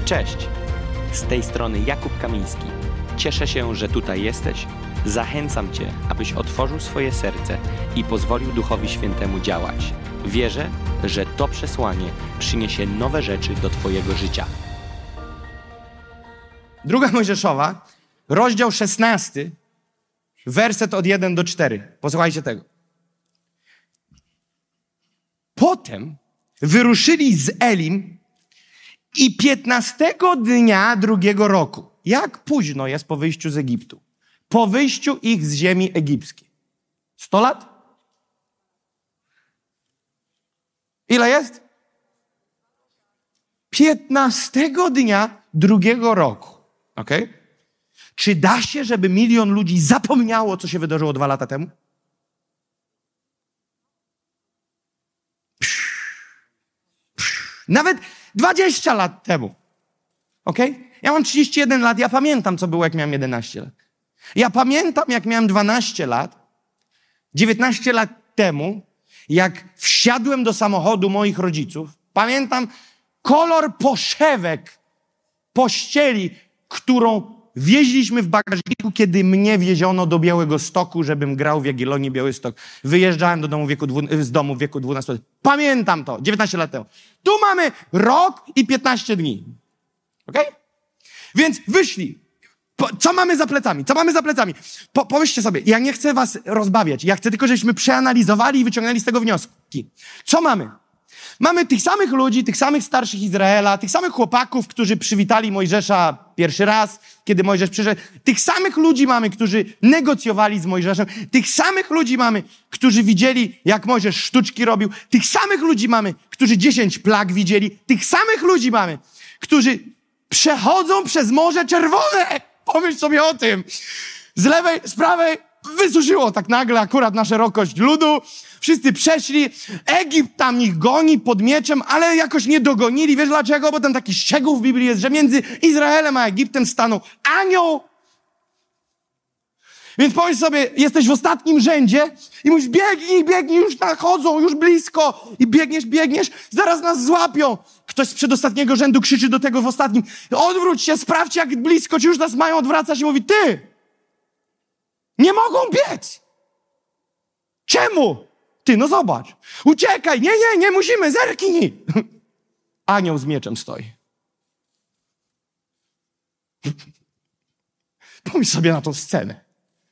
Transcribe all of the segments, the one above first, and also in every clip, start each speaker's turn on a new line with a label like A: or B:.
A: Cześć! Z tej strony Jakub Kamiński. Cieszę się, że tutaj jesteś. Zachęcam Cię, abyś otworzył swoje serce i pozwolił Duchowi Świętemu działać. Wierzę, że to przesłanie przyniesie nowe rzeczy do Twojego życia.
B: Druga Mojżeszowa, rozdział 16, werset od 1 do 4. Posłuchajcie tego. Potem wyruszyli z Elim i 15 dnia drugiego roku. Jak późno jest po wyjściu z Egiptu? Po wyjściu ich z ziemi egipskiej. 100 lat? Ile jest? 15 dnia drugiego roku. Okej? Czy da się, żeby 1 milion ludzi zapomniało, co się wydarzyło 2 lata temu? Nawet 20 lat temu. Okej? Ja mam 31 lat, ja pamiętam, co było, jak miałem 11 lat. Ja pamiętam, jak miałem 12 lat, 19 lat temu, jak wsiadłem do samochodu moich rodziców. Pamiętam kolor poszewek pościeli, którą wieźliśmy w bagażniku, kiedy mnie wieziono do Białegostoku, żebym grał w Jagiellonii Białystok. Wyjeżdżałem z domu w wieku 12 lat. Pamiętam to, 19 lat temu. Tu mamy rok i 15 dni. Okej? Więc wyszli. Co mamy za plecami? Co mamy za plecami? Pomyślcie sobie, ja nie chcę was rozbawiać. Ja chcę tylko, żebyśmy przeanalizowali i wyciągnęli z tego wnioski. Co mamy? Mamy tych samych ludzi, tych samych starszych Izraela, tych samych chłopaków, którzy przywitali Mojżesza pierwszy raz, kiedy Mojżesz przyszedł. Tych samych ludzi mamy, którzy negocjowali z Mojżeszem. Tych samych ludzi mamy, którzy widzieli, jak Mojżesz sztuczki robił. Tych samych ludzi mamy, którzy 10 plag widzieli. Tych samych ludzi mamy, którzy przechodzą przez Morze Czerwone. Pomyśl sobie o tym. Z lewej, z prawej wysuszyło tak nagle akurat na szerokość ludu. Wszyscy przeszli. Egipt tam ich goni pod mieczem, ale jakoś nie dogonili. Wiesz dlaczego? Bo tam taki szczegół w Biblii jest, że między Izraelem a Egiptem stanął anioł. Więc pomyśl sobie, jesteś w ostatnim rzędzie i mówisz, biegnij, już nachodzą, już blisko. I biegniesz, zaraz nas złapią. Ktoś z przedostatniego rzędu krzyczy do tego w ostatnim, odwróć się, sprawdź jak blisko, ci już nas mają odwracać. I mówi, ty, nie mogą biec. Czemu? Ty, no zobacz, uciekaj, nie musimy, zerknij. Anioł z mieczem stoi. Pomyśl sobie na tą scenę.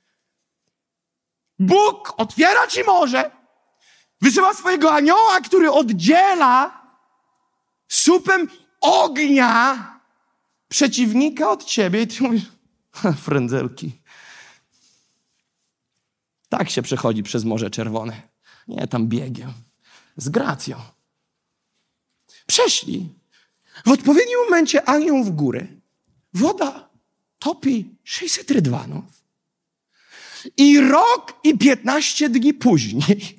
B: Bóg otwiera ci morze, wysyła swojego anioła, który oddziela słupem ognia przeciwnika od ciebie i ty mówisz, frędzelki. Tak się przechodzi przez Morze Czerwone. Nie, tam biegiem. Z gracją. Przeszli. W odpowiednim momencie anioł w górę. Woda topi 600 rydwanów. I rok i 15 dni później.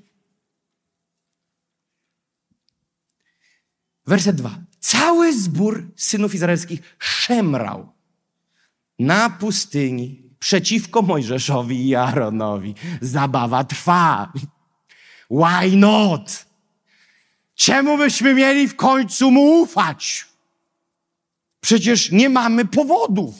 B: Werset 2. Cały zbór synów izraelskich szemrał na pustyni przeciwko Mojżeszowi i Aaronowi. Zabawa trwa. Why not? Czemu byśmy mieli w końcu mu ufać? Przecież nie mamy powodów.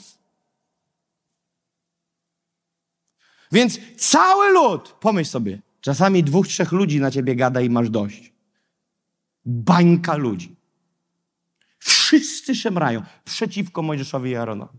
B: Więc cały lud, pomyśl sobie, czasami 2-3 ludzi na ciebie gada i masz dość. Bańka ludzi. Wszyscy szemrają przeciwko Mojżeszowi i Aaronowi.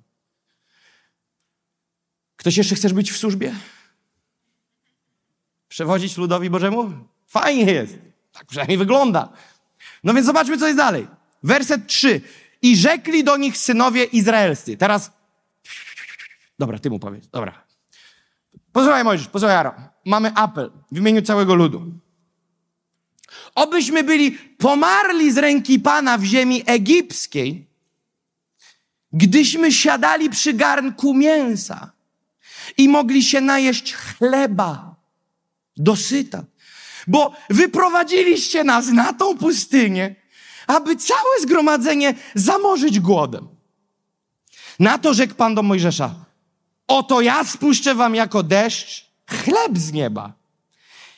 B: Ktoś jeszcze chcesz być w służbie? Przewodzić ludowi Bożemu? Fajnie jest. Tak przynajmniej wygląda. No więc zobaczmy, co jest dalej. Werset 3. I rzekli do nich synowie izraelscy. Teraz, dobra, ty mu powiedz. Dobra. Posłuchaj Mojżesz, posłuchaj Aaron. Mamy apel w imieniu całego ludu. Obyśmy byli pomarli z ręki Pana w ziemi egipskiej, gdyśmy siadali przy garnku mięsa i mogli się najeść chleba dosyta. Bo wyprowadziliście nas na tą pustynię, aby całe zgromadzenie zamorzyć głodem. Na to rzekł Pan do Mojżesza, oto ja spuszczę wam jako deszcz chleb z nieba.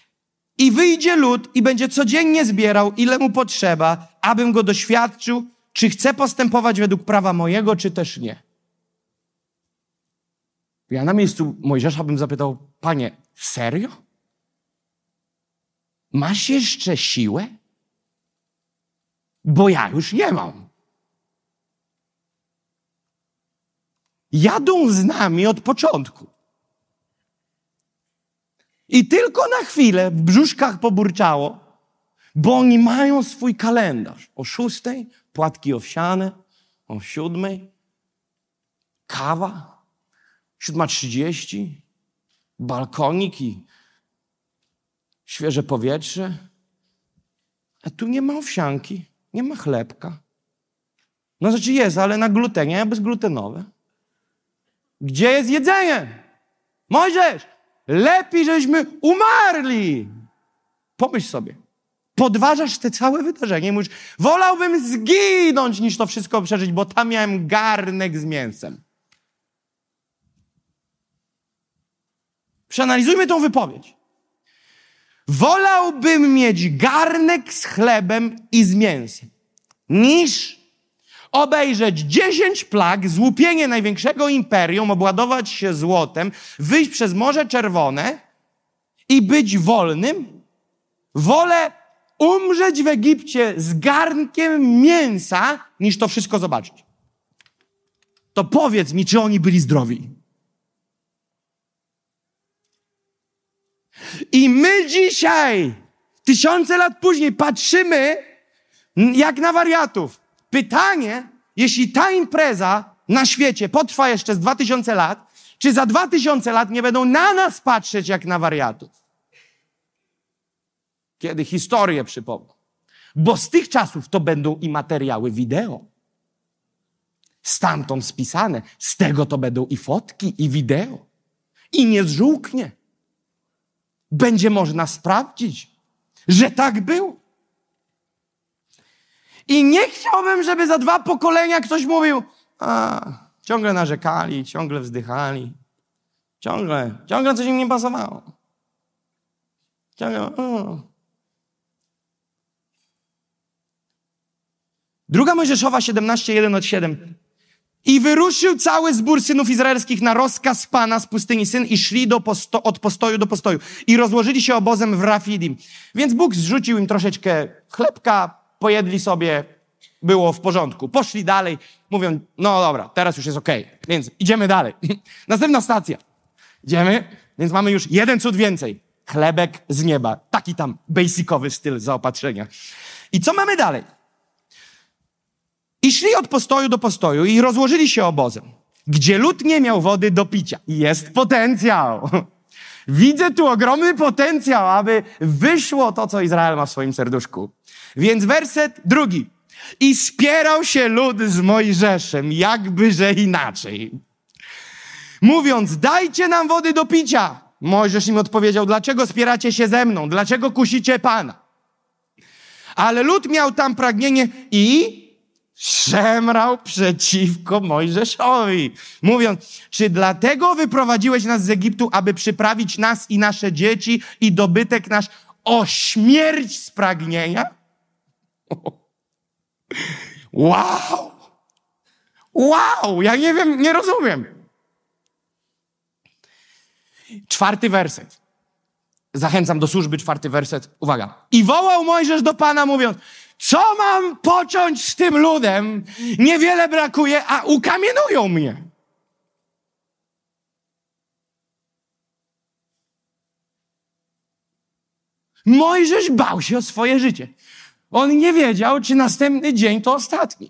B: I wyjdzie lud i będzie codziennie zbierał, ile mu potrzeba, abym go doświadczył, czy chcę postępować według prawa mojego, czy też nie. Ja na miejscu Mojżesza bym zapytał, Panie, serio? Masz jeszcze siłę? Bo ja już nie mam. Jadą z nami od początku. I tylko na chwilę w brzuszkach poburczało, bo oni mają swój kalendarz. O 6 płatki owsiane, o 7 kawa, 7:30 balkonik i świeże powietrze. A tu nie ma owsianki, nie ma chlebka. No znaczy jest, ale na glutenie, a bezglutenowe. Gdzie jest jedzenie? Mojżesz, lepiej, żeśmy umarli. Pomyśl sobie. Podważasz te całe wydarzenie i mówisz, wolałbym zginąć, niż to wszystko przeżyć, bo tam miałem garnek z mięsem. Przeanalizujmy tą wypowiedź. Wolałbym mieć garnek z chlebem i z mięsem, niż obejrzeć 10 plag, złupienie największego imperium, obładować się złotem, wyjść przez Morze Czerwone i być wolnym. Wolę umrzeć w Egipcie z garnkiem mięsa, niż to wszystko zobaczyć. To powiedz mi, czy oni byli zdrowi. I my dzisiaj, 1000 lat później, patrzymy jak na wariatów. Pytanie, jeśli ta impreza na świecie potrwa jeszcze z 2000 lat, czy za 2000 lat nie będą na nas patrzeć jak na wariatów? Kiedy historię przypomną. Bo z tych czasów to będą i materiały wideo. Stamtąd spisane. Z tego to będą i fotki, i wideo. I nie zżółknie. Będzie można sprawdzić, że tak było. I nie chciałbym, żeby za 2 pokolenia ktoś mówił, ciągle narzekali, ciągle wzdychali, ciągle coś im nie pasowało. Druga Mojżeszowa 17:1-7. I wyruszył cały zbór synów izraelskich na rozkaz Pana z pustyni Syn i szli od postoju do postoju. I rozłożyli się obozem w Rafidim. Więc Bóg zrzucił im troszeczkę chlebka, pojedli sobie, było w porządku. Poszli dalej, mówią, no dobra, teraz już jest okej, więc idziemy dalej. Następna stacja. Idziemy, więc mamy już jeden cud więcej. Chlebek z nieba. Taki tam basicowy styl zaopatrzenia. I co mamy dalej? I szli od postoju do postoju i rozłożyli się obozem, gdzie lud nie miał wody do picia. Jest potencjał. Widzę tu ogromny potencjał, aby wyszło to, co Izrael ma w swoim serduszku. Więc werset 2. I spierał się lud z Mojżeszem, jakby że inaczej. Mówiąc, dajcie nam wody do picia. Mojżesz im odpowiedział, dlaczego spieracie się ze mną? Dlaczego kusicie Pana? Ale lud miał tam pragnienie i szemrał przeciwko Mojżeszowi, mówiąc, czy dlatego wyprowadziłeś nas z Egiptu, aby przyprawić nas i nasze dzieci i dobytek nasz o śmierć z pragnienia? Wow! Wow! Ja nie wiem, nie rozumiem. 4 werset. Zachęcam do służby, 4 werset. Uwaga. I wołał Mojżesz do Pana, mówiąc, co mam począć z tym ludem? Niewiele brakuje, a ukamienują mnie. Mojżesz bał się o swoje życie. On nie wiedział, czy następny dzień to ostatni.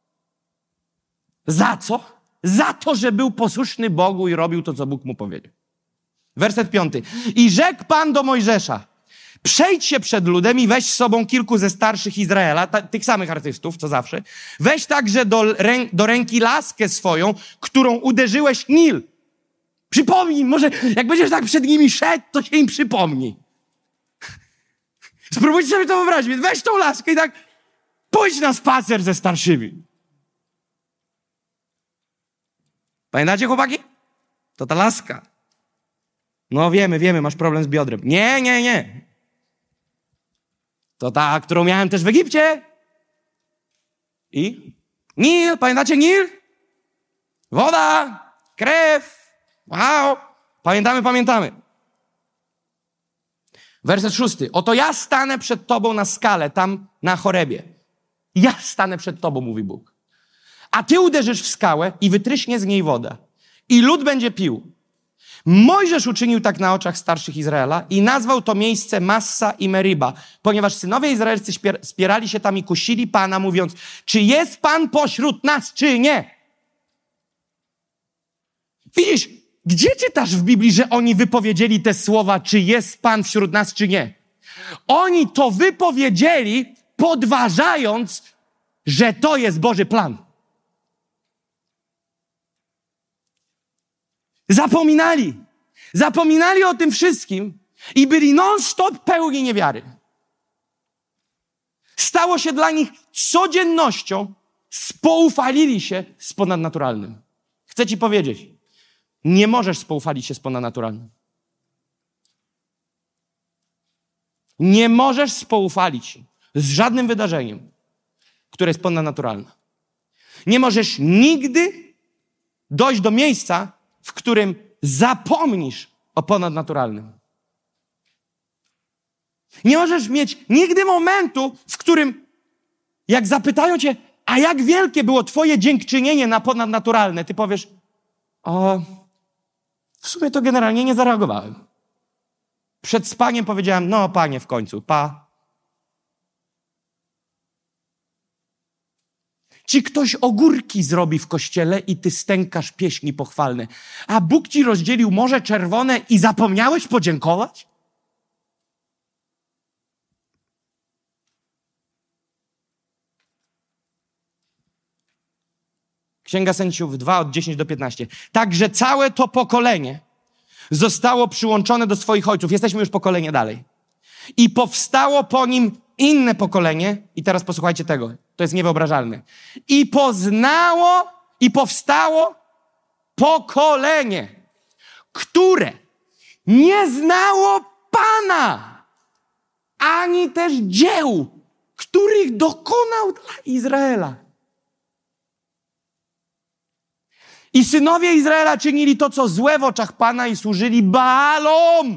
B: Za co? Za to, że był posłuszny Bogu i robił to, co Bóg mu powiedział. Werset 5. I rzekł Pan do Mojżesza, przejdź się przed ludem i weź z sobą kilku ze starszych Izraela, tych samych artystów, co zawsze. Weź także do ręki laskę swoją, którą uderzyłeś Nil. Przypomnij, może jak będziesz tak przed nimi szedł, to się im przypomni. Spróbujcie sobie to wyobrazić. Więc weź tą laskę i tak pójdź na spacer ze starszymi. Pamiętacie, chłopaki? To ta laska. No wiemy, masz problem z biodrem. Nie. To ta, którą miałem też w Egipcie. I? Nil, pamiętacie Nil? Woda, krew. Wow. Pamiętamy. Werset 6. Oto ja stanę przed tobą na skale, tam na Chorebie. Ja stanę przed tobą, mówi Bóg. A ty uderzysz w skałę i wytryśnie z niej woda. I lud będzie pił. Mojżesz uczynił tak na oczach starszych Izraela i nazwał to miejsce Massa i Meriba, ponieważ synowie izraelscy spierali się tam i kusili Pana, mówiąc, czy jest Pan pośród nas, czy nie? Widzisz, gdzie czytasz w Biblii, że oni wypowiedzieli te słowa, czy jest Pan wśród nas, czy nie? Oni to wypowiedzieli, podważając, że to jest Boży plan. Zapominali o tym wszystkim i byli non-stop pełni niewiary. Stało się dla nich codziennością, spoufalili się z ponadnaturalnym. Chcę ci powiedzieć, nie możesz spoufalić się z ponadnaturalnym. Nie możesz spoufalić się z żadnym wydarzeniem, które jest ponadnaturalne. Nie możesz nigdy dojść do miejsca, w którym zapomnisz o ponadnaturalnym. Nie możesz mieć nigdy momentu, w którym jak zapytają cię, a jak wielkie było twoje dziękczynienie na ponadnaturalne, ty powiesz, w sumie to generalnie nie zareagowałem. Przed spaniem powiedziałem, no Panie, w końcu, pa. Ci ktoś ogórki zrobi w kościele i ty stękasz pieśni pochwalne. A Bóg ci rozdzielił Morze Czerwone i zapomniałeś podziękować? Księga Sędziów 2, od 10 do 15. Także całe to pokolenie zostało przyłączone do swoich ojców. Jesteśmy już pokolenie dalej. I powstało po nim inne pokolenie. I teraz posłuchajcie tego. To jest niewyobrażalne. I powstało pokolenie, które nie znało Pana, ani też dzieł, których dokonał dla Izraela. I synowie Izraela czynili to, co złe w oczach Pana i służyli Baalom.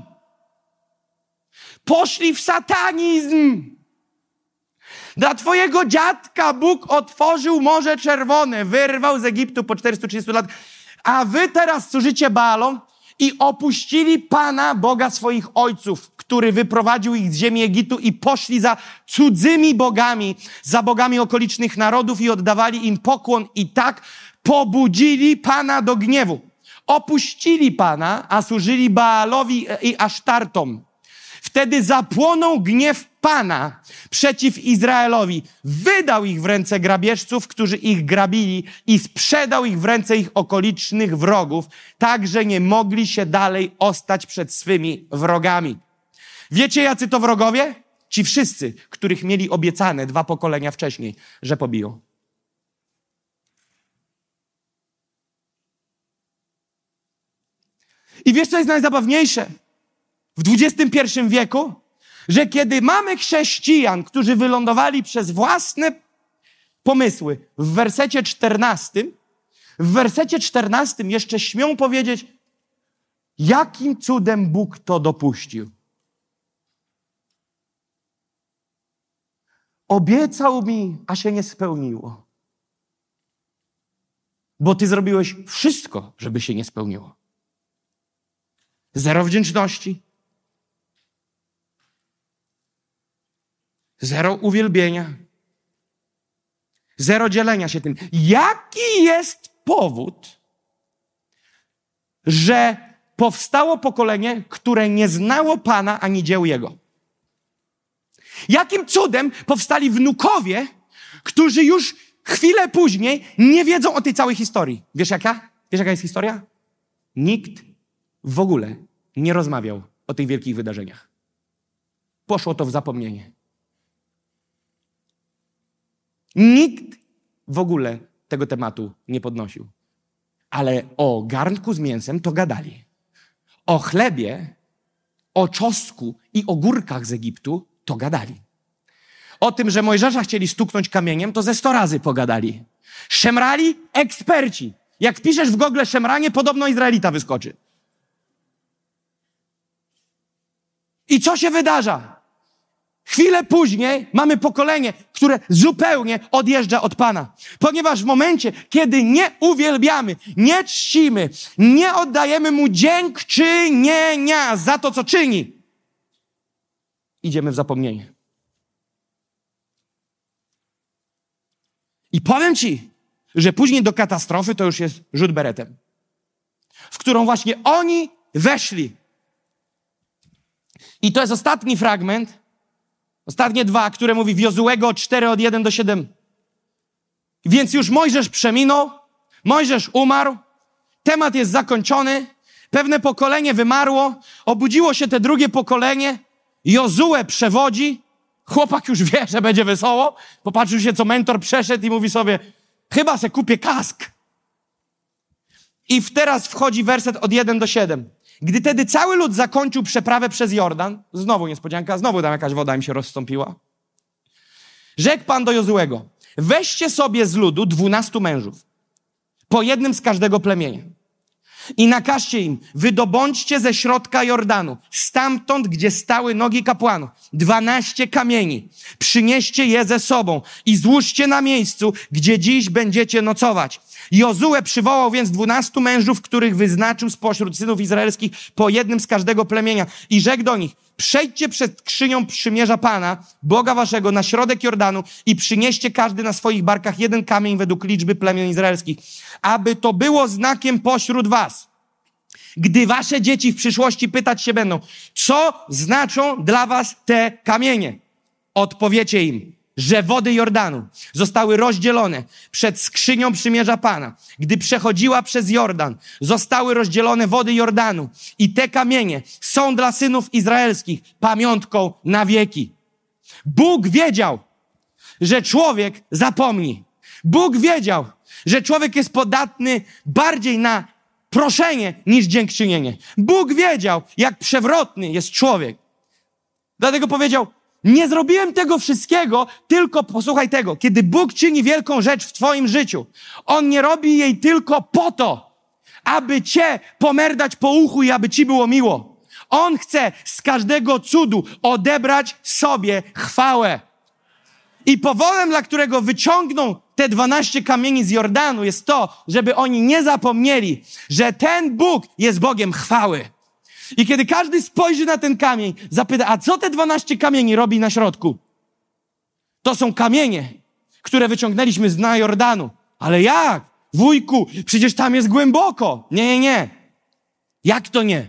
B: Poszli w satanizm. Dla twojego dziadka Bóg otworzył Morze Czerwone, wyrwał z Egiptu po 430 lat, a wy teraz służycie Baalom i opuścili Pana, Boga swoich ojców, który wyprowadził ich z ziemi Egiptu i poszli za cudzymi bogami, za bogami okolicznych narodów i oddawali im pokłon i tak pobudzili Pana do gniewu. Opuścili Pana, a służyli Baalowi i Asztartom. Wtedy zapłonął gniew Pana przeciw Izraelowi. Wydał ich w ręce grabieżców, którzy ich grabili i sprzedał ich w ręce ich okolicznych wrogów, tak, że nie mogli się dalej ostać przed swymi wrogami. Wiecie, jacy to wrogowie? Ci wszyscy, których mieli obiecane 2 pokolenia wcześniej, że pobiją. I wiesz, co jest najzabawniejsze? W XXI wieku, że kiedy mamy chrześcijan, którzy wylądowali przez własne pomysły w wersecie 14 jeszcze śmią powiedzieć, jakim cudem Bóg to dopuścił. Obiecał mi, a się nie spełniło. Bo ty zrobiłeś wszystko, żeby się nie spełniło. Zero wdzięczności. Zero uwielbienia. Zero dzielenia się tym. Jaki jest powód, że powstało pokolenie, które nie znało Pana ani dzieł Jego? Jakim cudem powstali wnukowie, którzy już chwilę później nie wiedzą o tej całej historii? Wiesz jaka? Wiesz jaka jest historia? Nikt w ogóle nie rozmawiał o tych wielkich wydarzeniach. Poszło to w zapomnienie. Nikt w ogóle tego tematu nie podnosił. Ale o garnku z mięsem to gadali. O chlebie, o czosnku i ogórkach z Egiptu to gadali. o tym, że Mojżesza chcieli stuknąć kamieniem, to ze 100 razy pogadali. Szemrali eksperci. Jak wpiszesz w Google szemranie, podobno Izraelita wyskoczy. I co się wydarza? Chwilę później mamy pokolenie, które zupełnie odjeżdża od Pana. Ponieważ w momencie, kiedy nie uwielbiamy, nie czcimy, nie oddajemy Mu dziękczynienia za to, co czyni, idziemy w zapomnienie. I powiem Ci, że później do katastrofy to już jest rzut beretem, w którą właśnie oni weszli. I to jest ostatni fragment, ostatnie 2, które mówi w Jozułego 4 od 1 do 7. Więc już Mojżesz przeminął, Mojżesz umarł, temat jest zakończony, pewne pokolenie wymarło, obudziło się te drugie pokolenie, Jozue przewodzi, chłopak już wie, że będzie wesoło, popatrzył się, co mentor przeszedł i mówi sobie, chyba se kupię kask. I teraz wchodzi werset od 1 do 7. Gdy tedy cały lud zakończył przeprawę przez Jordan, znowu niespodzianka, znowu tam jakaś woda im się rozstąpiła, rzekł Pan do Jozuego, weźcie sobie z ludu 12 mężów, po jednym z każdego plemienia. I nakażcie im, wydobądźcie ze środka Jordanu, stamtąd, gdzie stały nogi kapłanów, 12 kamieni. Przynieście je ze sobą i złóżcie na miejscu, gdzie dziś będziecie nocować. Jozue przywołał więc 12 mężów, których wyznaczył spośród synów izraelskich po jednym z każdego plemienia. I rzekł do nich, przejdźcie przed skrzynią przymierza Pana, Boga waszego, na środek Jordanu i przynieście każdy na swoich barkach jeden kamień według liczby plemion izraelskich, aby to było znakiem pośród was. Gdy wasze dzieci w przyszłości pytać się będą, co znaczą dla was te kamienie? Odpowiecie im, że wody Jordanu zostały rozdzielone przed skrzynią przymierza Pana. Gdy przechodziła przez Jordan, zostały rozdzielone wody Jordanu i te kamienie są dla synów izraelskich pamiątką na wieki. Bóg wiedział, że człowiek zapomni. Bóg wiedział, że człowiek jest podatny bardziej na proszenie niż dziękczynienie. Bóg wiedział, jak przewrotny jest człowiek. Dlatego powiedział, nie zrobiłem tego wszystkiego, tylko posłuchaj tego, kiedy Bóg czyni wielką rzecz w twoim życiu, On nie robi jej tylko po to, aby cię pomerdać po uchu i aby ci było miło. On chce z każdego cudu odebrać sobie chwałę. I powodem, dla którego wyciągną te 12 kamieni z Jordanu jest to, żeby oni nie zapomnieli, że ten Bóg jest Bogiem chwały. I kiedy każdy spojrzy na ten kamień, zapyta, a co te 12 kamieni robi na środku? To są kamienie, które wyciągnęliśmy z dna Jordanu. Ale jak? Wujku, przecież tam jest głęboko. Nie. Jak to nie?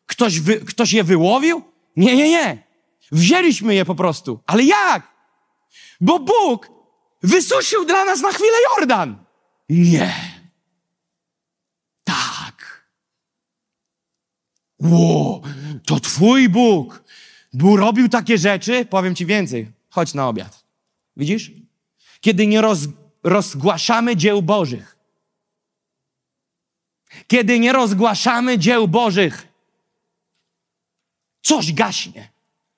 B: Ktoś je wyłowił? Nie. Wzięliśmy je po prostu. Ale jak? Bo Bóg wysuszył dla nas na chwilę Jordan. Nie. Tak. To twój Bóg. Bóg robił takie rzeczy. Powiem ci więcej. Chodź na obiad. Widzisz? Kiedy nie rozgłaszamy dzieł Bożych. Kiedy nie rozgłaszamy dzieł Bożych. Coś gaśnie.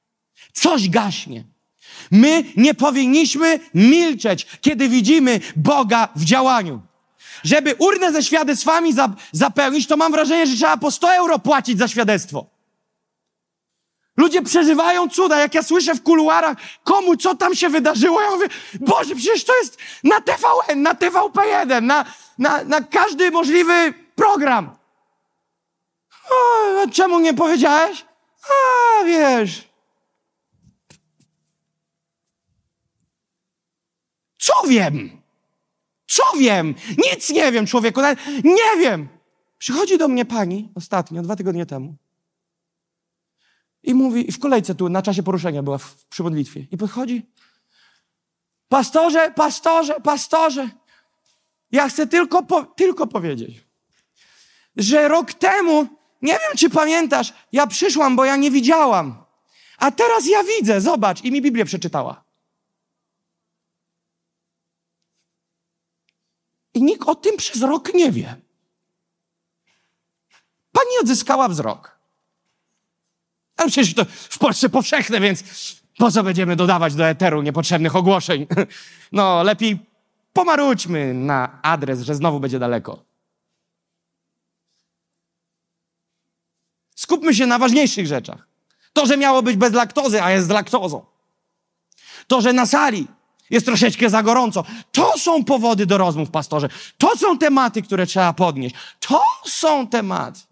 B: My nie powinniśmy milczeć, kiedy widzimy Boga w działaniu. Żeby urnę ze świadectwami zapełnić, to mam wrażenie, że trzeba po 100 euro płacić za świadectwo. Ludzie przeżywają cuda. Jak ja słyszę w kuluarach, komu co tam się wydarzyło, ja mówię, Boże, przecież to jest na TVN, na TVP1, na każdy możliwy program. A czemu nie powiedziałeś? Wiesz... Co wiem? Nic nie wiem, człowieku. Nie wiem. Przychodzi do mnie pani ostatnio, 2 tygodnie temu i mówi, w kolejce tu na czasie poruszenia była przy modlitwie i podchodzi. Pastorze, ja chcę tylko powiedzieć, że rok temu, nie wiem, czy pamiętasz, ja przyszłam, bo ja nie widziałam. A teraz ja widzę, zobacz. I mi Biblię przeczytała. I nikt o tym przez rok nie wie. Pani odzyskała wzrok. Ale przecież to w Polsce powszechne, więc Po co będziemy dodawać do eteru niepotrzebnych ogłoszeń? No, lepiej pomarudźmy na adres, że znowu będzie daleko. Skupmy się na ważniejszych rzeczach. To, że miało być bez laktozy, a jest z laktozą. To, że na sali jest troszeczkę za gorąco. To są powody do rozmów, pastorze. To są tematy, które trzeba podnieść. To są tematy.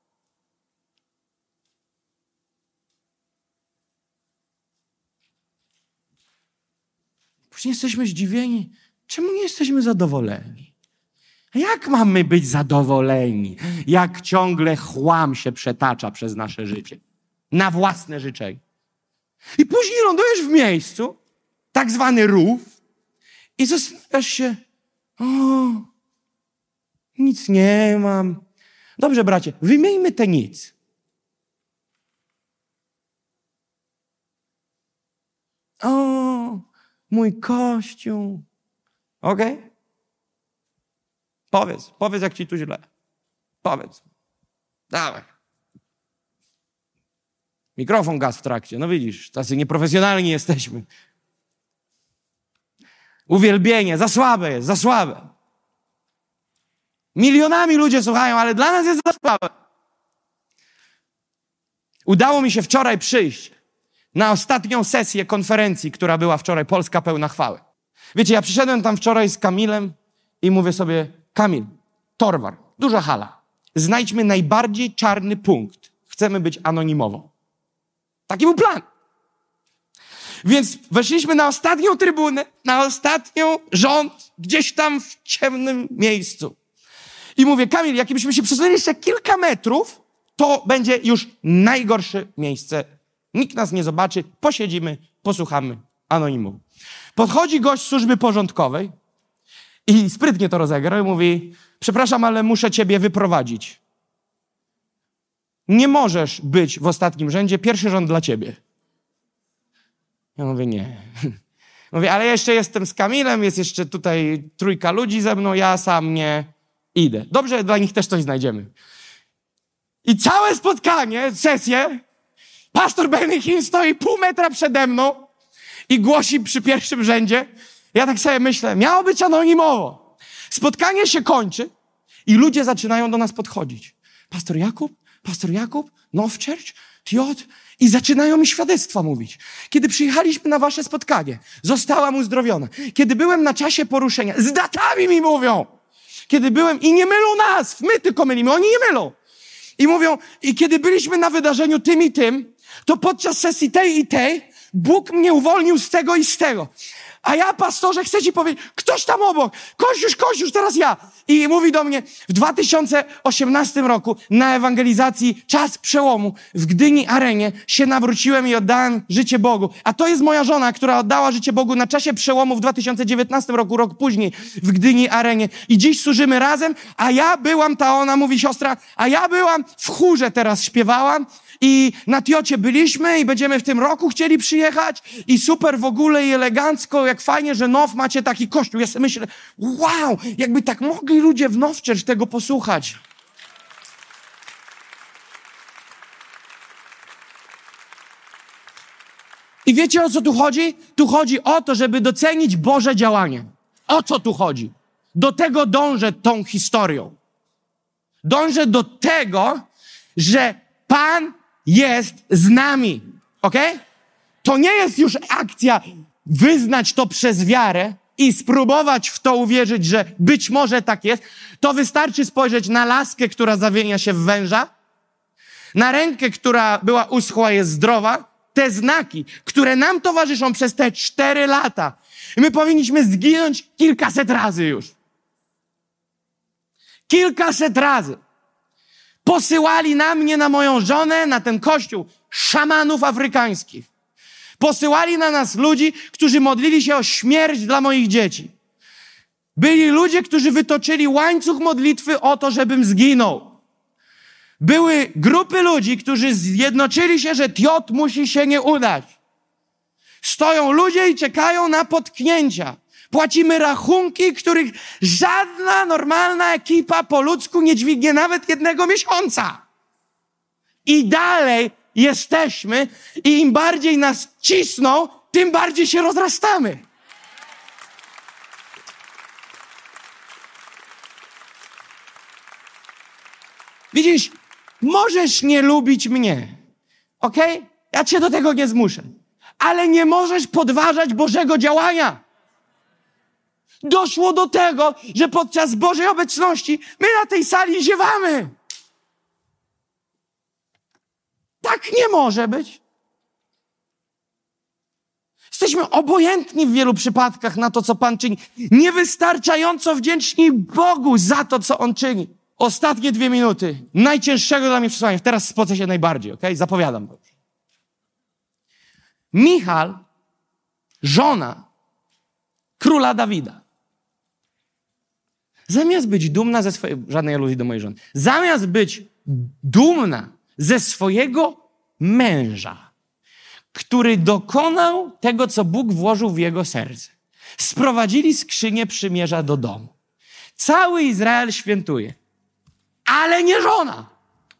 B: Później jesteśmy zdziwieni. Czemu nie jesteśmy zadowoleni? Jak mamy być zadowoleni, jak ciągle chłam się przetacza przez nasze życie? Na własne życzenie. I później lądujesz w miejscu, tak zwany rów, i zastanawiasz się, nic nie mam. Dobrze, bracie, wymieńmy te nic. Mój Kościół. Okej? Powiedz, jak ci tu źle. Powiedz. Dawaj. Mikrofon gaz w trakcie. No widzisz, tacy nieprofesjonalni jesteśmy. Uwielbienie, za słabe jest, za słabe. Milionami ludzie słuchają, ale dla nas jest za słabe. Udało mi się wczoraj przyjść na ostatnią sesję konferencji, która była wczoraj, Polska pełna chwały. Wiecie, ja przyszedłem tam wczoraj z Kamilem i mówię sobie, Kamil, Torwar, duża hala. Znajdźmy najbardziej czarny punkt. Chcemy być anonimowo. Taki był plan. Więc weszliśmy na ostatnią trybunę, na ostatnią rząd, gdzieś tam w ciemnym miejscu. I mówię, Kamil, jakbyśmy się przesunęli jeszcze kilka metrów, to będzie już najgorsze miejsce. Nikt nas nie zobaczy, posiedzimy, posłuchamy anonimowo. Podchodzi gość służby porządkowej i sprytnie to rozegrał i mówi, przepraszam, ale muszę ciebie wyprowadzić. Nie możesz być w ostatnim rzędzie, pierwszy rząd dla ciebie. Ja mówię, nie. Mówię, ale jeszcze jestem z Kamilem, jest jeszcze tutaj 3 ludzi ze mną, ja sam nie idę. Dobrze, dla nich też coś znajdziemy. I całe spotkanie, sesję, pastor Benny Hinn stoi pół metra przede mną i głosi przy pierwszym rzędzie. Ja tak sobie myślę, miało być anonimowo. Spotkanie się kończy i ludzie zaczynają do nas podchodzić. Pastor Jakub, Now Church, Tiot. I zaczynają mi świadectwa mówić. Kiedy przyjechaliśmy na wasze spotkanie, zostałam uzdrowiona. Kiedy byłem na czasie poruszenia, z datami mi mówią. Kiedy byłem, i nie mylą nas, my tylko mylimy, oni nie mylą. I mówią, i kiedy byliśmy na wydarzeniu tym i tym, to podczas sesji tej i tej, Bóg mnie uwolnił z tego i z tego. A ja, pastorze, chcę ci powiedzieć, ktoś tam obok, Kościóż, teraz ja. I mówi do mnie, w 2018 roku na ewangelizacji Czas Przełomu w Gdyni Arenie się nawróciłem i oddałem życie Bogu. A to jest moja żona, która oddała życie Bogu na Czasie Przełomu w 2019 roku, rok później w Gdyni Arenie. I dziś służymy razem, a ja byłam, ona mówi siostra, a ja byłam w chórze teraz śpiewałam. I na Tiocie byliśmy i będziemy w tym roku chcieli przyjechać i super w ogóle i elegancko, jak fajnie, że Now macie taki kościół. Ja sobie myślę, wow, jakby tak mogli ludzie w Now Church tego posłuchać. I wiecie, o co tu chodzi? Tu chodzi o to, żeby docenić Boże działanie. O co tu chodzi? Do tego dążę tą historią. Dążę do tego, że Pan jest z nami. Okej? To nie jest już akcja wyznać to przez wiarę i spróbować w to uwierzyć, że być może tak jest. To wystarczy spojrzeć na laskę, która zamienia się w węża, na rękę, która była uschła, jest zdrowa. Te znaki, które nam towarzyszą przez te 4 lata. I my powinniśmy zginąć kilkaset razy już. Kilkaset razy. Posyłali na mnie, na moją żonę, na ten kościół szamanów afrykańskich. Posyłali na nas ludzi, którzy modlili się o śmierć dla moich dzieci. Byli ludzie, którzy wytoczyli łańcuch modlitwy o to, żebym zginął. Były grupy ludzi, którzy zjednoczyli się, że Tiot musi się nie udać. Stoją ludzie i czekają na potknięcia. Płacimy rachunki, których żadna normalna ekipa po ludzku nie dźwignie nawet 1 miesiąca. I dalej jesteśmy i im bardziej nas cisną, tym bardziej się rozrastamy. Widzisz, możesz nie lubić mnie, okej? Ja cię do tego nie zmuszę. Ale nie możesz podważać Bożego działania. Doszło do tego, że podczas Bożej obecności my na tej sali ziewamy. Tak nie może być. Jesteśmy obojętni w wielu przypadkach na to, co Pan czyni. Niewystarczająco wdzięczni Bogu za to, co On czyni. Ostatnie 2 minuty. Najcięższego dla mnie przesłania. Teraz spocę się najbardziej, okej? Zapowiadam to. Michal, żona króla Dawida. Zamiast być dumna ze swojej... Żadnej aluzji do mojej żony. Zamiast być dumna ze swojego męża, który dokonał tego, co Bóg włożył w jego serce. Sprowadzili skrzynię przymierza do domu. Cały Izrael świętuje. Ale nie żona.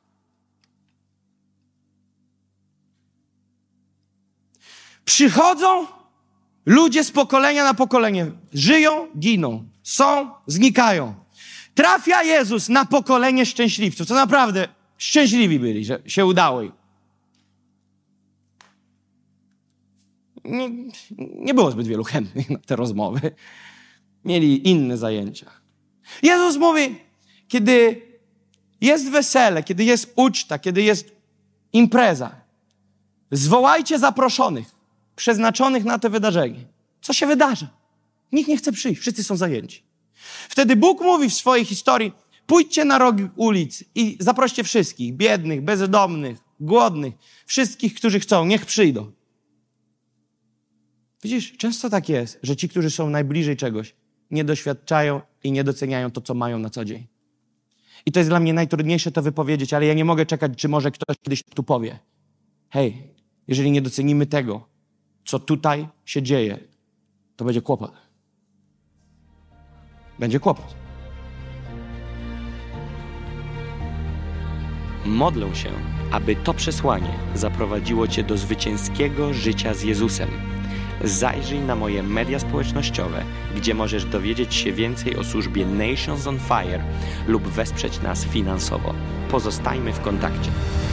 B: Przychodzą ludzie z pokolenia na pokolenie. Żyją, giną. Są, znikają. Trafia Jezus na pokolenie szczęśliwców. To naprawdę szczęśliwi byli, że się udało im. Nie było zbyt wielu chętnych na te rozmowy. Mieli inne zajęcia. Jezus mówi, kiedy jest wesele, kiedy jest uczta, kiedy jest impreza, zwołajcie zaproszonych, przeznaczonych na to wydarzenie. Co się wydarza? Nikt nie chce przyjść, wszyscy są zajęci. Wtedy Bóg mówi w swojej historii, pójdźcie na rogi ulic i zaproście wszystkich, biednych, bezdomnych, głodnych, wszystkich, którzy chcą, niech przyjdą. Widzisz, często tak jest, że ci, którzy są najbliżej czegoś, nie doświadczają i nie doceniają to, co mają na co dzień. I to jest dla mnie najtrudniejsze to wypowiedzieć, ale ja nie mogę czekać, czy może ktoś kiedyś tu powie. Hej, jeżeli nie docenimy tego, co tutaj się dzieje, to będzie kłopot. Będzie kłopot.
A: Modlę się, aby to przesłanie zaprowadziło Cię do zwycięskiego życia z Jezusem. Zajrzyj na moje media społecznościowe, gdzie możesz dowiedzieć się więcej o służbie Nations on Fire lub wesprzeć nas finansowo. Pozostajmy w kontakcie.